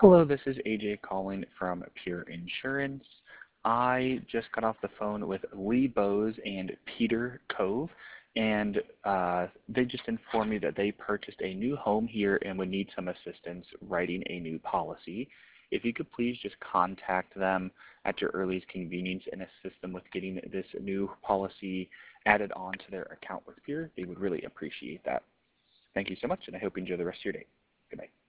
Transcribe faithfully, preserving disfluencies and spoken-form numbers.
Hello, this is A J calling from Pure Insurance. I just got off the phone with Lee Bose and Peter Cove, and uh, they just informed me that they purchased a new home here and would need some assistance writing a new policy. If you could please just contact them at your earliest convenience and assist them with getting this new policy added onto their account with Pure, they would really appreciate that. Thank you so much, and I hope you enjoy the rest of your day. Good night.